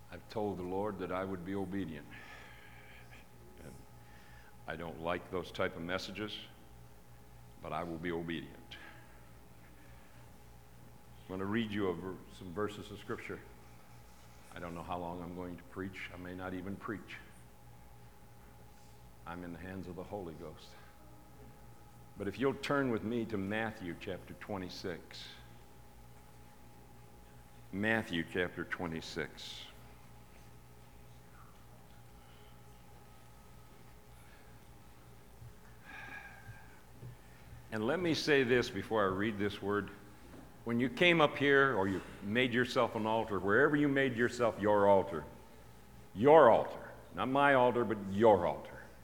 I've told the Lord that I would be obedient. And I don't like those type of messages, but I will be obedient. I'm going to read you some verses of Scripture. I don't know how long I'm going to preach. I may not even preach. I'm in the hands of the Holy Ghost. But if you'll turn with me to Matthew chapter 26. Matthew chapter 26. And let me say this before I read this word. When you came up here or you made yourself an altar, wherever you made yourself your altar, not my altar, but your altar.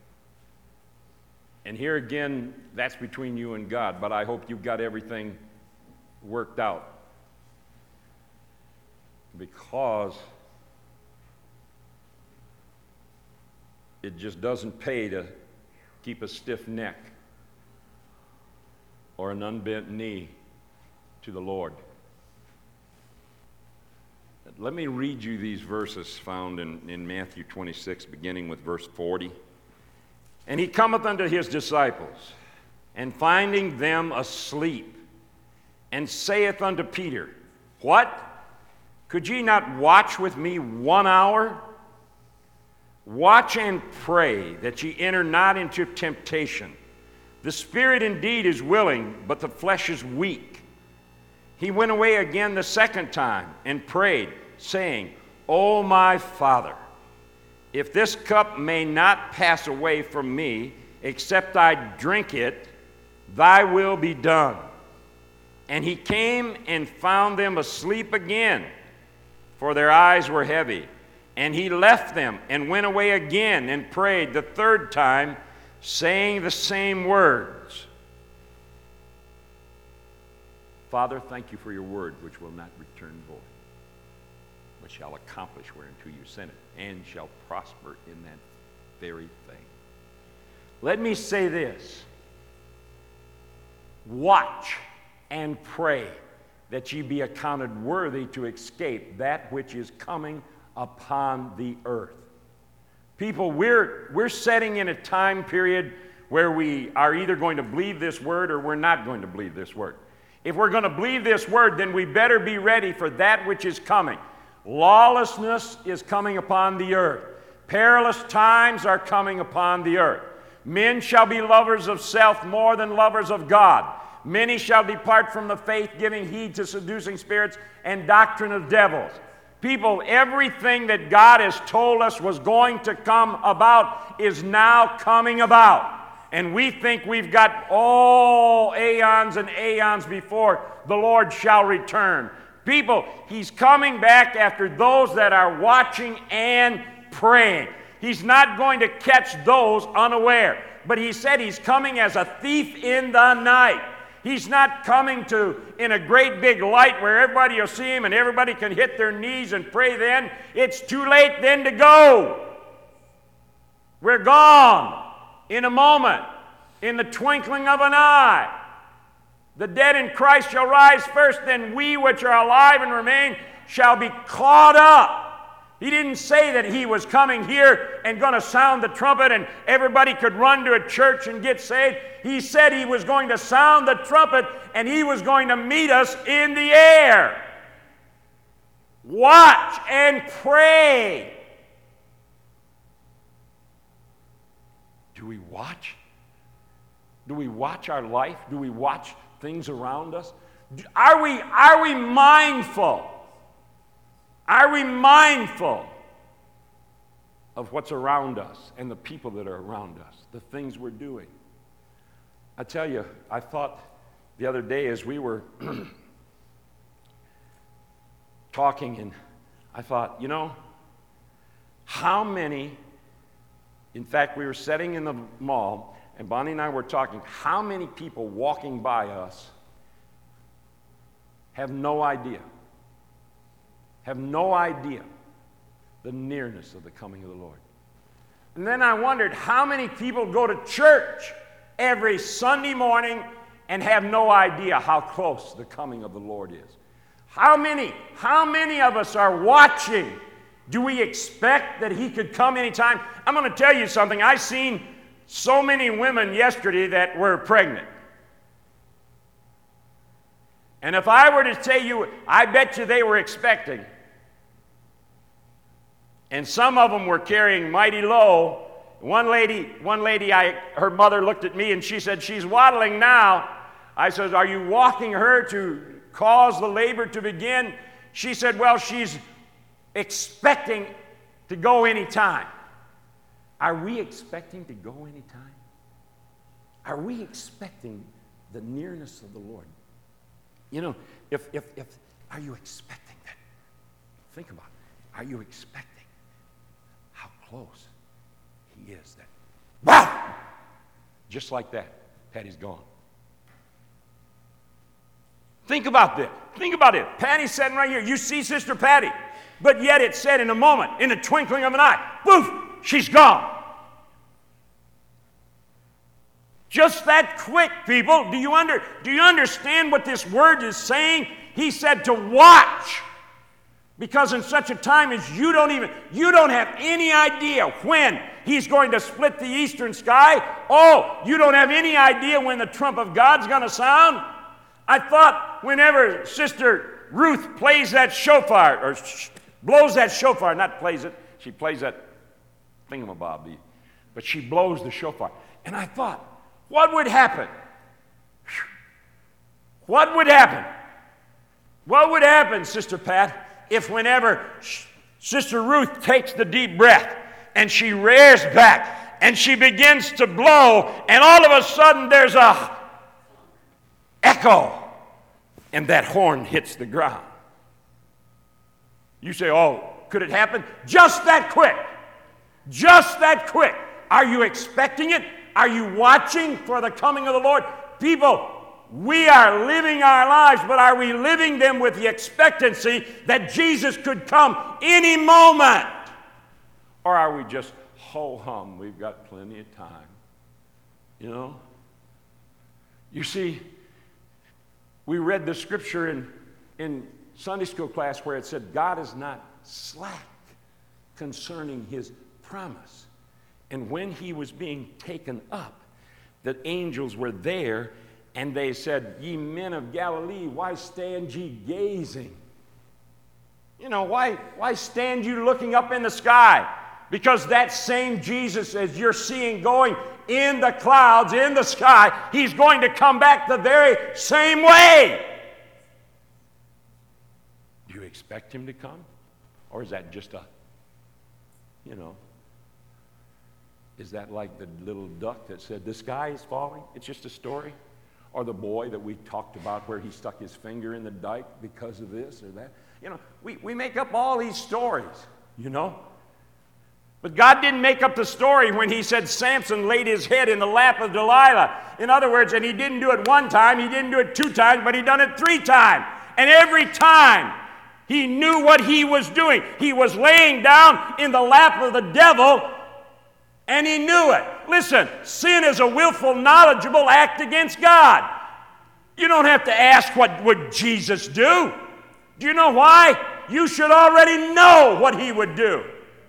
And here again, that's between you and God, but I hope you've got everything worked out. Because it just doesn't pay to keep a stiff neck or an unbent knee to the Lord. Let me read you these verses found in Matthew 26, beginning with verse 40. And he cometh unto his disciples, and finding them asleep, and saith unto Peter, What? Could ye not watch with me 1 hour? Watch and pray that ye enter not into temptation. The spirit indeed is willing, but the flesh is weak. He went away again the second time and prayed, saying, O my Father, if this cup may not pass away from me, except I drink it, thy will be done. And he came and found them asleep again, for their eyes were heavy. And he left them and went away again and prayed the third time, saying the same words. Father, thank you for your word, which will not return void, but shall accomplish whereunto you sent it, and shall prosper in that very thing. Let me say this. Watch and pray that ye be accounted worthy to escape that which is coming upon the earth. People, we're setting in a time period where we are either going to believe this word or we're not going to believe this word. If we're going to believe this word, then we better be ready for that which is coming. Lawlessness is coming upon the earth. Perilous times are coming upon the earth. Men shall be lovers of self more than lovers of God. Many shall depart from the faith, giving heed to seducing spirits and doctrine of devils. People, everything that God has told us was going to come about is now coming about. And we think we've got all aeons and aeons before the Lord shall return. People, he's coming back after those that are watching and praying. He's not going to catch those unaware. But he said he's coming as a thief in the night. He's not coming in a great big light where everybody will see him and everybody can hit their knees and pray then. It's too late then to go. We're gone in a moment, in the twinkling of an eye. The dead in Christ shall rise first, then we which are alive and remain shall be caught up. He didn't say that he was coming here and going to sound the trumpet and everybody could run to a church and get saved. He said he was going to sound the trumpet and he was going to meet us in the air. Watch and pray. Do we watch? Do we watch our life? Do we watch things around us? Are we mindful? Are we mindful of what's around us and the people that are around us, the things we're doing? I tell you, I thought the other day as we were talking, and I thought, how many, in fact, we were sitting in the mall, and Bonnie and I were talking, how many people walking by us have no idea the nearness of the coming of the Lord. And then I wondered how many people go to church every Sunday morning and have no idea how close the coming of the Lord is. How many of us are watching Do we expect that he could come anytime? I'm going to tell you something. I seen so many women yesterday that were pregnant. And if I were to tell you, I bet you they were expecting. And some of them were carrying mighty low. One lady, her mother looked at me and she said, she's waddling now. I said, are you walking her to cause the labor to begin? She said, well, she's expecting to go anytime. Are we expecting to go anytime? Are we expecting the nearness of the Lord? You know, if are you expecting that? Think about it. Are you expecting how close he is? That, wow! Just like that, Patty's gone. Think about this. Think about it. Patty's sitting right here. You see Sister Patty. But yet it said in a moment, in the twinkling of an eye, poof, she's gone. Just that quick, people. Do you understand what this word is saying? He said to watch. Because in such a time as you don't have any idea when he's going to split the eastern sky. Oh, you don't have any idea when the trump of God's going to sound. I thought whenever Sister Ruth plays that shofar, or blows that shofar, not plays it, she plays that thingamabob, but she blows the shofar. And I thought, what would happen? What would happen? What would happen, Sister Pat, if whenever Sister Ruth takes the deep breath and she rears back and she begins to blow and all of a sudden there's a echo and that horn hits the ground? You say, oh, could it happen? Just that quick. Just that quick. Are you expecting it? Are you watching for the coming of the Lord? People, we are living our lives, but are we living them with the expectancy that Jesus could come any moment? Or are we just ho-hum, we've got plenty of time? You know? You see, we read the scripture in Sunday school class where it said, God is not slack concerning his promise. And when he was being taken up, the angels were there, and they said, ye men of Galilee, why stand ye gazing? You know, why stand you looking up in the sky? Because that same Jesus, as you're seeing going in the clouds, in the sky, he's going to come back the very same way. Do you expect him to come? Or is that just is that like the little duck that said, the sky is falling? It's just a story? Or the boy that we talked about where he stuck his finger in the dike because of this or that? You know, we make up all these stories, you know. But God didn't make up the story when he said Samson laid his head in the lap of Delilah. In other words, and he didn't do it one time, he didn't do it 2 times, but he done it 3 times. And every time he knew what he was doing. He was laying down in the lap of the devil, and he knew it. Listen, sin is a willful, knowledgeable act against God. You don't have to ask what would Jesus do. Do you know why? You should already know what he would do.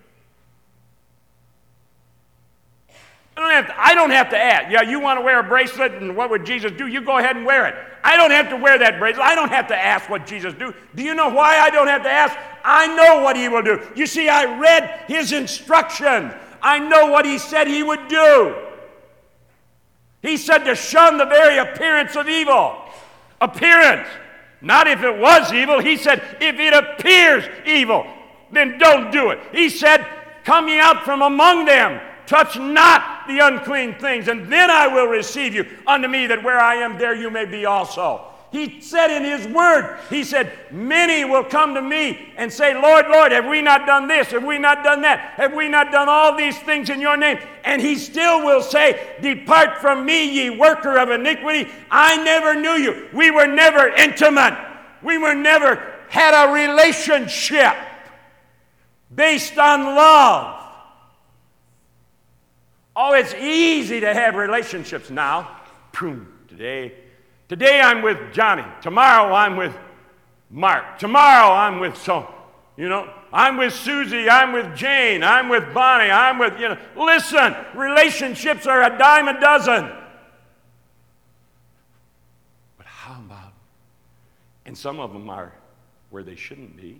I don't have to ask. Yeah, you want to wear a bracelet and what would Jesus do? You go ahead and wear it. I don't have to wear that bracelet. I don't have to ask what Jesus do. Do you know why I don't have to ask? I know what he will do. You see, I read his instructions. I know what he said he would do. He said to shun the very appearance of evil. Appearance. Not if it was evil. He said, if it appears evil, then don't do it. He said, come ye out from among them. Touch not the unclean things, and then I will receive you unto me, that where I am, there you may be also. He said in his word, he said, many will come to me and say, Lord, Lord, have we not done this? Have we not done that? Have we not done all these things in your name? And he still will say, depart from me, ye worker of iniquity. I never knew you. We were never intimate. We were never had a relationship based on love. Oh, it's easy to have relationships now. Today I'm with Johnny. Tomorrow I'm with Mark. Tomorrow I'm with so. You know, I'm with Susie, I'm with Jane, I'm with Bonnie, I'm with, listen, relationships are a dime a dozen. But how about, and some of them are where they shouldn't be,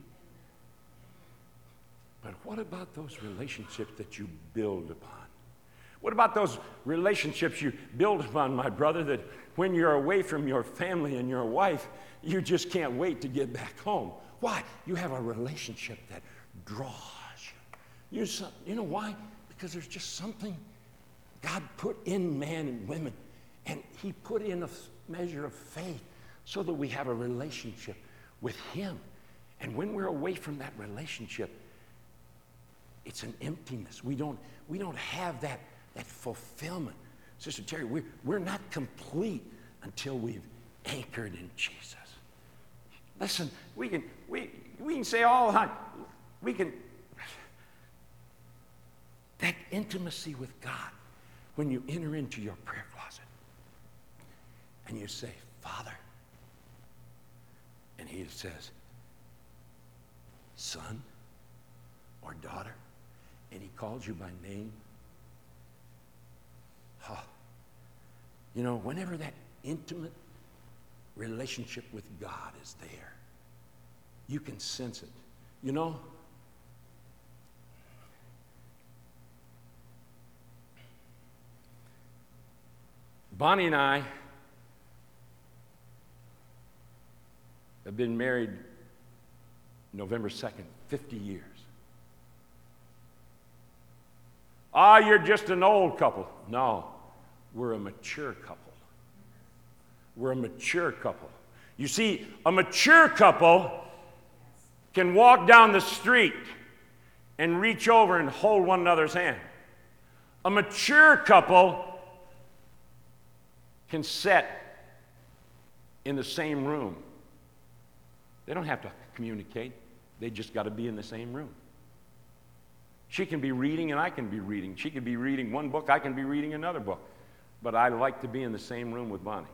but what about those relationships that you build upon? What about those relationships you build upon, my brother, that when you're away from your family and your wife, you just can't wait to get back home? Why? You have a relationship that draws you. You know why? Because there's just something God put in man and women, and He put in a measure of faith so that we have a relationship with Him. And when we're away from that relationship, it's an emptiness. We don't have that fulfillment. Sister Terry, we're not complete until we've anchored in Jesus. Listen, we can say all the time, that intimacy with God, when you enter into your prayer closet and you say, Father, and He says, son or daughter, and He calls you by name. Whenever that intimate relationship with God is there, you can sense it. Bonnie and I have been married November 2nd, 50 years. You're just an old couple. No, we're a mature couple. We're a mature couple. You see, a mature couple can walk down the street and reach over and hold one another's hand. A mature couple can sit in the same room. They don't have to communicate. They just got to be in the same room. She can be reading and I can be reading. She can be reading one book, I can be reading another book. But I like to be in the same room with Bonnie.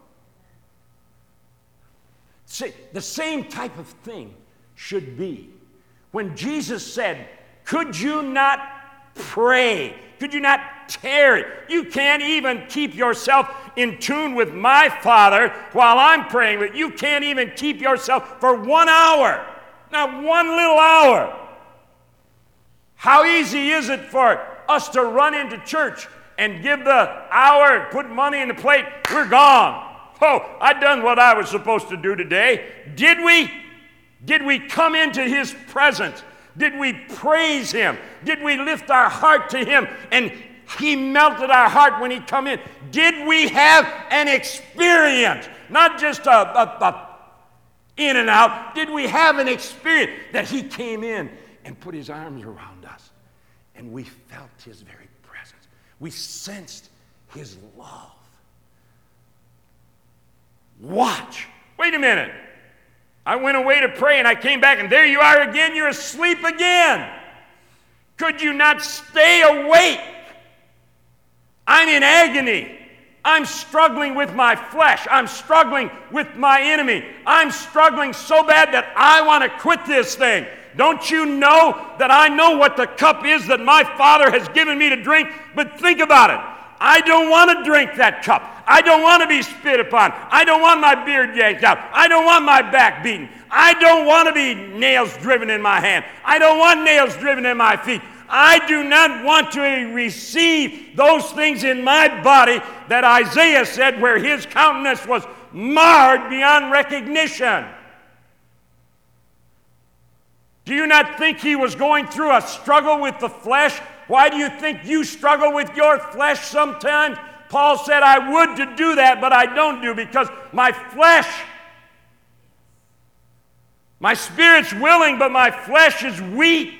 See, the same type of thing should be. When Jesus said, could you not pray? Could you not tarry? You can't even keep yourself in tune with my Father while I'm praying, but you can't even keep yourself for 1 hour. Not one little hour. How easy is it for us to run into church and give the hour, put money in the plate, we're gone. Oh, I done what I was supposed to do today. Did we? Did we come into His presence? Did we praise Him? Did we lift our heart to Him and He melted our heart when He come in? Did we have an experience? Not just a in and out. Did we have an experience that He came in and put His arms around us and we felt His very presence? We sensed His love. Watch. Wait a minute. I went away to pray and I came back and there you are again. You're asleep again. Could you not stay awake? I'm in agony. I'm struggling with my flesh. I'm struggling with my enemy. I'm struggling so bad that I want to quit this thing. Don't you know that I know what the cup is that my Father has given me to drink? But think about it. I don't want to drink that cup. I don't want to be spit upon. I don't want my beard yanked out. I don't want my back beaten. I don't want to be nails driven in my hand. I don't want nails driven in my feet. I do not want to receive those things in my body that Isaiah said where his countenance was marred beyond recognition. Do you not think he was going through a struggle with the flesh? Why do you think you struggle with your flesh sometimes? Paul said, I would to do that, but I don't do because my flesh, my spirit's willing, but my flesh is weak.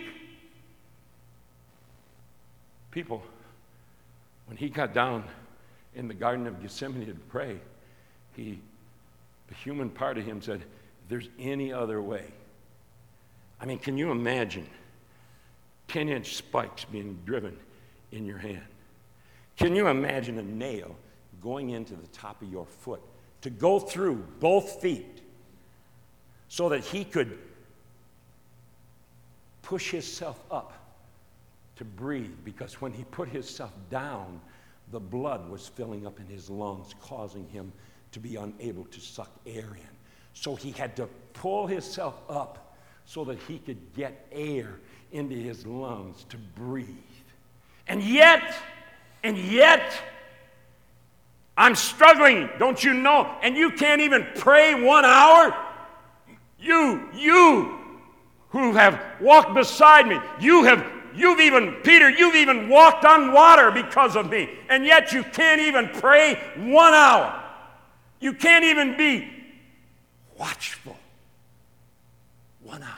People, when he got down in the Garden of Gethsemane to pray, the human part of him said, if there's any other way. I mean, can you imagine 10-inch spikes being driven in your hand? Can you imagine a nail going into the top of your foot to go through both feet so that he could push himself up to breathe, because when he put himself down, the blood was filling up in his lungs, causing him to be unable to suck air in. So he had to pull himself up so that he could get air into his lungs to breathe. And yet, I'm struggling, don't you know? And you can't even pray 1 hour? You who have walked beside me, you've even walked on water because of me, and yet you can't even pray 1 hour. You can't even be watchful 1 hour.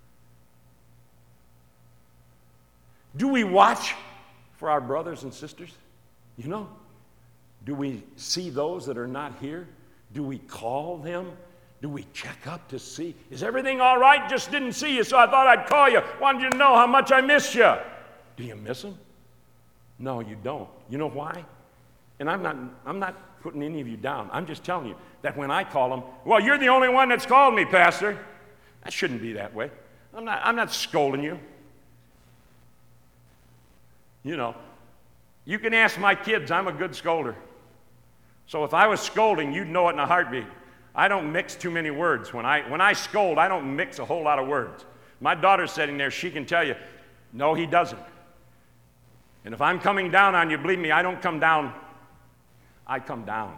Do we watch for our brothers and sisters? You know, do we see those that are not here? Do we call them? Do we check up to see, is everything all right? Just didn't see you, so I thought I'd call you. Wanted you to know how much I miss you. Do you miss them? No, you don't. You know why? And I'm not putting any of you down. I'm just telling you that when I call them, well, you're the only one that's called me, Pastor. That shouldn't be that way. I'm not scolding you. You know, you can ask my kids, I'm a good scolder. So if I was scolding, you'd know it in a heartbeat. I don't mix too many words. When I scold, I don't mix a whole lot of words. My daughter's sitting there, she can tell you, no, he doesn't. And if I'm coming down on you, believe me, I don't come down. I come down.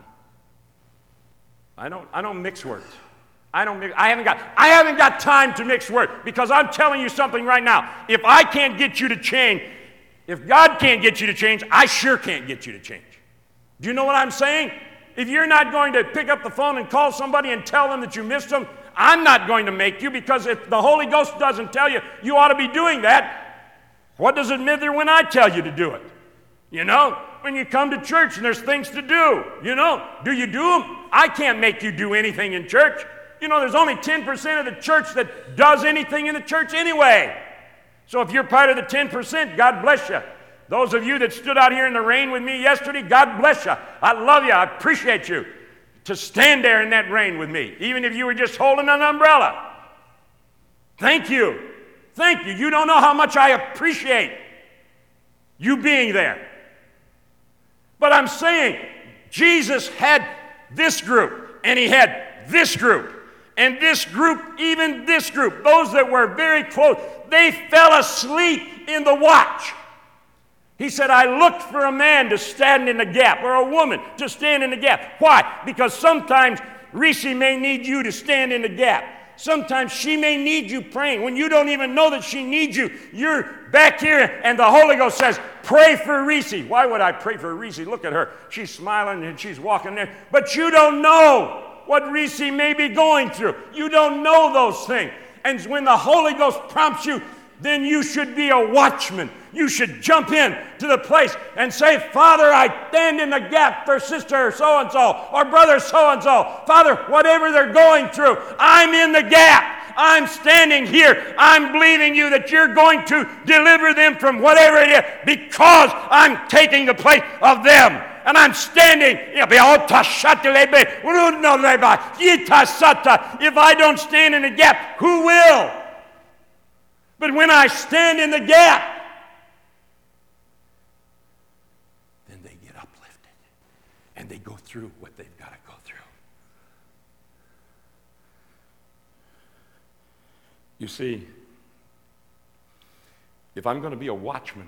I don't mix words. I haven't got time to mix words, because I'm telling you something right now. If I can't get you to change, if God can't get you to change, I sure can't get you to change. Do you know what I'm saying? If you're not going to pick up the phone and call somebody and tell them that you missed them, I'm not going to make you, because if the Holy Ghost doesn't tell you, you ought to be doing that. What does it matter when I tell you to do it? You know, when you come to church and there's things to do, you know, do you do them? I can't make you do anything in church. You know, there's only 10% of the church that does anything in the church anyway. So if you're part of the 10%, God bless you. Those of you that stood out here in the rain with me yesterday, God bless you. I love you. I appreciate you to stand there in that rain with me, even if you were just holding an umbrella. Thank you. Thank you. You don't know how much I appreciate you being there. But I'm saying Jesus had this group, and he had this group, and this group, even this group, those that were very close, they fell asleep in the watch. He said, I looked for a man to stand in the gap, or a woman to stand in the gap. Why? Because sometimes Reese may need you to stand in the gap. Sometimes she may need you praying. When you don't even know that she needs you, you're back here and the Holy Ghost says, pray for Reese. Why would I pray for Reese? Look at her. She's smiling and she's walking there. But you don't know what Reese may be going through. You don't know those things. And when the Holy Ghost prompts you, then you should be a watchman. You should jump in to the place and say, Father, I stand in the gap for sister so-and-so or brother so-and-so. Father, whatever they're going through, I'm in the gap. I'm standing here. I'm believing you that you're going to deliver them from whatever it is, because I'm taking the place of them. And I'm standing. If I don't stand in the gap, who will? But when I stand in the gap, then they get uplifted and they go through what they've got to go through. You see, if I'm going to be a watchman,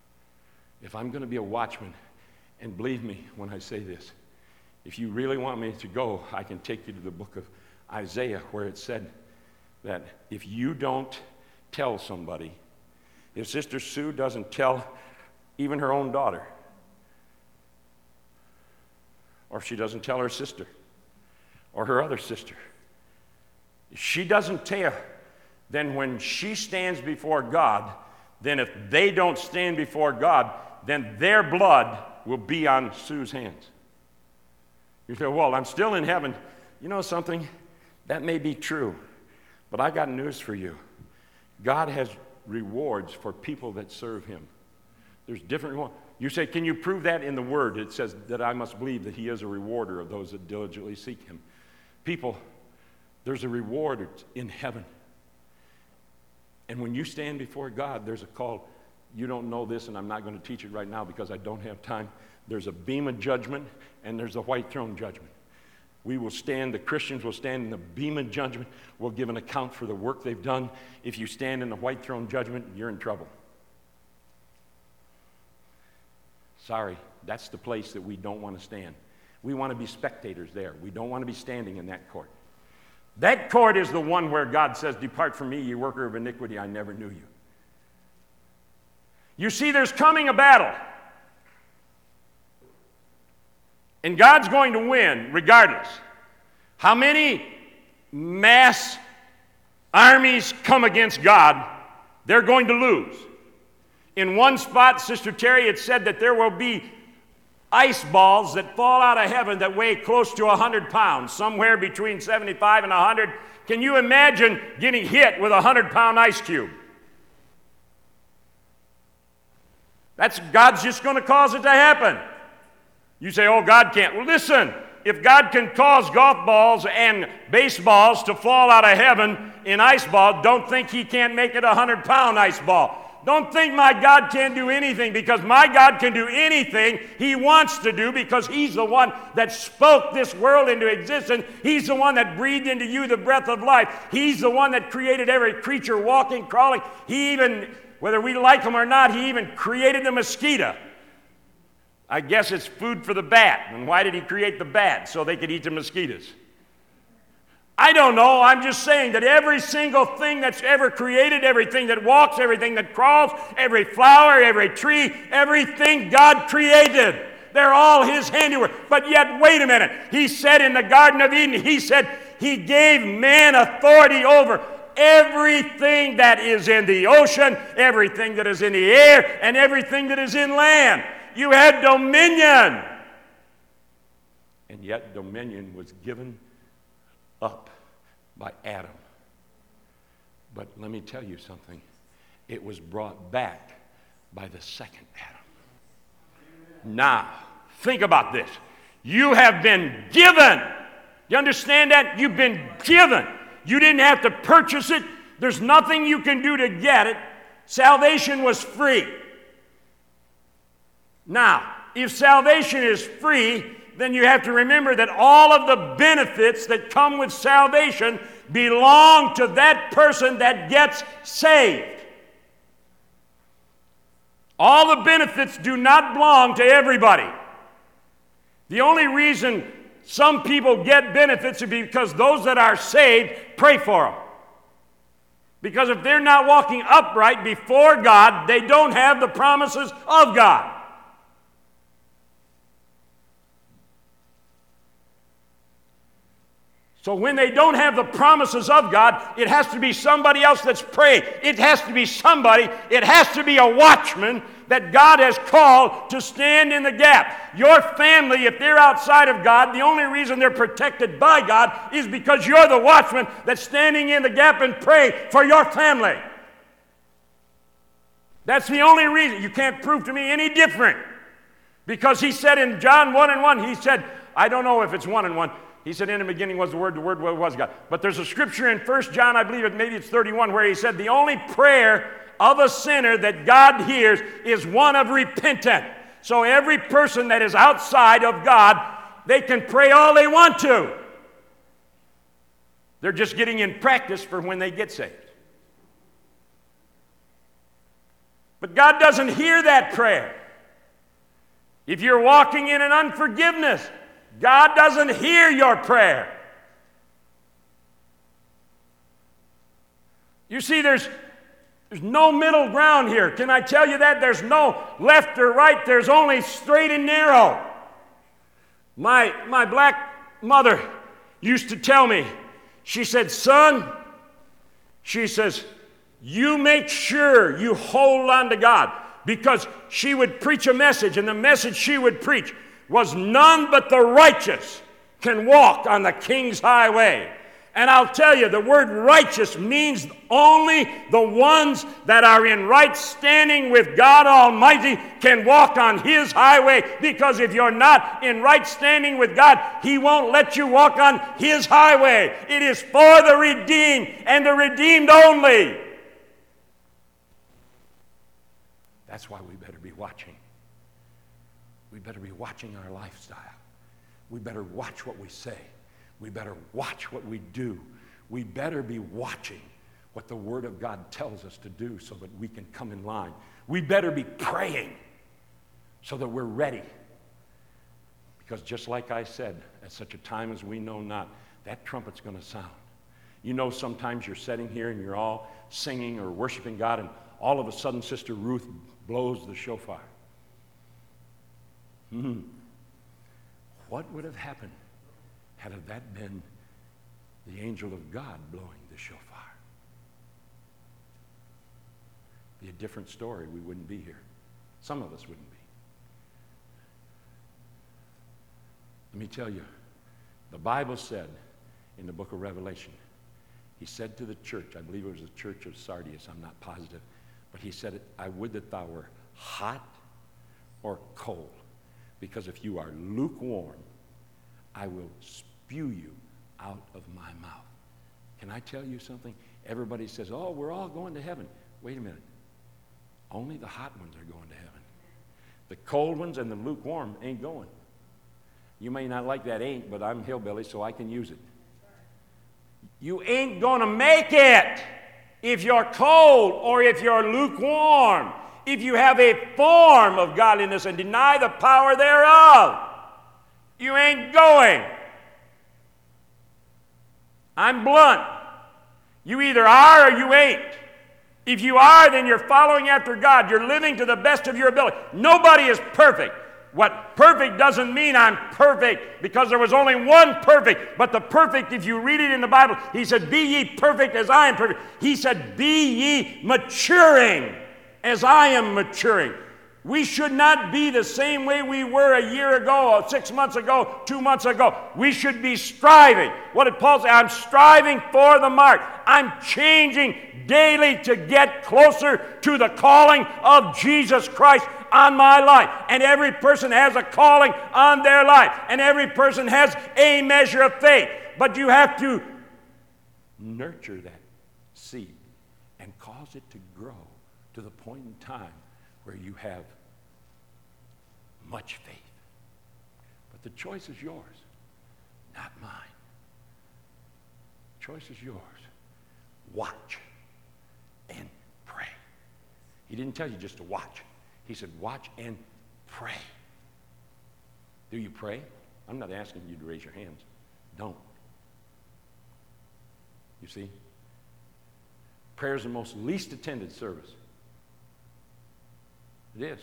and believe me when I say this, if you really want me to go, I can take you to the book of Isaiah, where it said that if you don't tell somebody, if Sister Sue doesn't tell even her own daughter, or if she doesn't tell her sister or her other sister, if she doesn't tell, then when she stands before God, then if they don't stand before God, then their blood will be on Sue's hands. You say, well, I'm still in heaven. You know something? That may be true, but I got news for you. God has rewards for people that serve him. There's different ones. You say, can you prove that in the Word? It says that I must believe that he is a rewarder of those that diligently seek him. People, there's a reward in heaven. And when you stand before God, there's a call. You don't know this, and I'm not going to teach it right now because I don't have time. There's a beam of judgment, and there's a white throne judgment. We will stand, the Christians will stand in the beam of judgment. We'll give an account for the work they've done. If you stand in the white throne judgment, you're in trouble. Sorry, that's the place that we don't want to stand. We want to be spectators there. We don't want to be standing in that court. That court is the one where God says, "Depart from me, you worker of iniquity, I never knew you." You see, there's coming a battle. And God's going to win regardless. How many mass armies come against God, they're going to lose. In one spot, Sister Terry had said that there will be ice balls that fall out of heaven that weigh close to 100 pounds, somewhere between 75 and 100. Can you imagine getting hit with a 100-pound ice cube? God's just going to cause it to happen. You say, "Oh, God can't." Well, listen, if God can cause golf balls and baseballs to fall out of heaven in ice ball, don't think He can't make it a 100-pound ice ball. Don't think my God can't do anything, because my God can do anything He wants to do, because He's the one that spoke this world into existence. He's the one that breathed into you the breath of life. He's the one that created every creature walking, crawling. He even, whether we like them or not, He even created the mosquito. I guess it's food for the bat. And why did He create the bat? So they could eat the mosquitoes. I don't know. I'm just saying that every single thing that's ever created, everything that walks, everything that crawls, every flower, every tree, everything God created, they're all His handiwork. But yet, wait a minute. He said in the Garden of Eden, He said He gave man authority over everything that is in the ocean, everything that is in the air, and everything that is in land. You had dominion. And yet dominion was given up by Adam. But let me tell you something. It was brought back by the second Adam. Now, think about this. You have been given. You understand that? You've been given. You didn't have to purchase it. There's nothing you can do to get it. Salvation was free. Now, if salvation is free, then you have to remember that all of the benefits that come with salvation belong to that person that gets saved. All the benefits do not belong to everybody. The only reason some people get benefits is because those that are saved pray for them. Because if they're not walking upright before God, they don't have the promises of God. So when they don't have the promises of God, it has to be somebody else that's praying. It has to be somebody, it has to be a watchman that God has called to stand in the gap. Your family, if they're outside of God, the only reason they're protected by God is because you're the watchman that's standing in the gap and praying for your family. That's the only reason. You can't prove to me any different. Because He said in John 1:1, He said, I don't know if it's 1:1, He said, in the beginning was the Word was God. But there's a scripture in 1 John, I believe maybe it's 31, where He said the only prayer of a sinner that God hears is one of repentance. So every person that is outside of God, they can pray all they want to. They're just getting in practice for when they get saved. But God doesn't hear that prayer. If you're walking in an unforgiveness, God doesn't hear your prayer. You see, there's no middle ground here. Can I tell you that? There's no left or right. There's only straight and narrow. My black mother used to tell me, she said, son, she says, you make sure you hold on to God. Because she would preach a message, and the message she would preach was none but the righteous can walk on the King's highway. And I'll tell you, the word righteous means only the ones that are in right standing with God Almighty can walk on His highway, because if you're not in right standing with God, He won't let you walk on His highway. It is for the redeemed and the redeemed only. That's why we better be watching. We better be watching our lifestyle. We better watch what we say. We better watch what we do. We better be watching what the Word of God tells us to do so that we can come in line. We better be praying so that we're ready. Because just like I said, at such a time as we know not, that trumpet's going to sound. You know, sometimes you're sitting here and you're all singing or worshiping God, and all of a sudden Sister Ruth blows the shofar. What would have happened had that been the angel of God blowing the shofar? It'd be a different story. We wouldn't be here. Some of us wouldn't be. Let me tell you, the Bible said in the book of Revelation, he said to the church, I believe it was the church of Sardis, I'm not positive, but he said, I would that thou were hot or cold, because if you are lukewarm, I will spew you out of my mouth. Can I tell you something? Everybody says, oh, we're all going to heaven. Wait a minute. Only the hot ones are going to heaven. The cold ones and the lukewarm ain't going. You may not like that ain't, but I'm hillbilly, so I can use it. You ain't going to make it if you're cold or if you're lukewarm. If you have a form of godliness and deny the power thereof, you ain't going. I'm blunt. You either are or you ain't. If you are, then you're following after God. You're living to the best of your ability. Nobody is perfect. What perfect doesn't mean I'm perfect, because there was only one perfect. But the perfect, if you read it in the Bible, he said, be ye perfect as I am perfect. He said, be ye maturing as I am maturing. We should not be the same way we were a year ago, or 6 months ago, 2 months ago. We should be striving. What did Paul say? I'm striving for the mark. I'm changing daily to get closer to the calling of Jesus Christ on my life. And every person has a calling on their life. And every person has a measure of faith. But you have to nurture that seed and cause it to grow to the point in time where you have much faith. But the choice is yours, not mine. The choice is yours. Watch and pray. He didn't tell you just to watch. He said, watch and pray. Do you pray? I'm not asking you to raise your hands. Don't. You see? Prayer is the most least attended service. It is.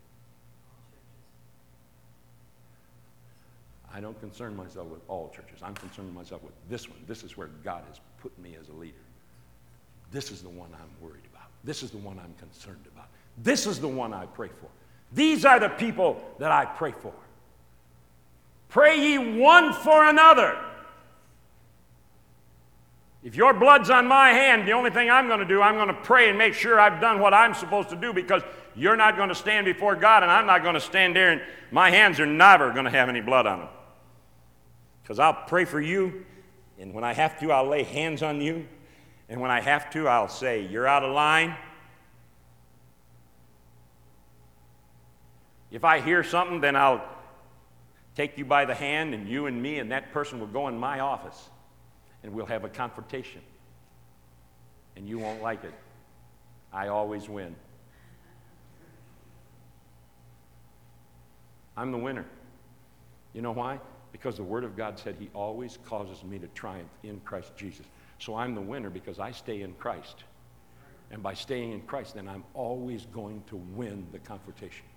I don't concern myself with all churches. I'm concerned myself with this one. This is where God has put me as a leader. This is the one I'm worried about. This is the one I'm concerned about. This is the one I pray for. These are the people that I pray for. Pray ye one for another. If your blood's on my hand, the only thing I'm going to do, I'm going to pray and make sure I've done what I'm supposed to do, because you're not going to stand before God, and I'm not going to stand there, and my hands are never going to have any blood on them. Because I'll pray for you, and when I have to, I'll lay hands on you, and when I have to, I'll say, you're out of line. If I hear something, then I'll take you by the hand, and you and me and that person will go in my office, and we'll have a confrontation. And you won't like it. I always win. I'm the winner. You know why? Because the Word of God said He always causes me to triumph in Christ Jesus. So I'm the winner because I stay in Christ. And by staying in Christ, then I'm always going to win the confrontation.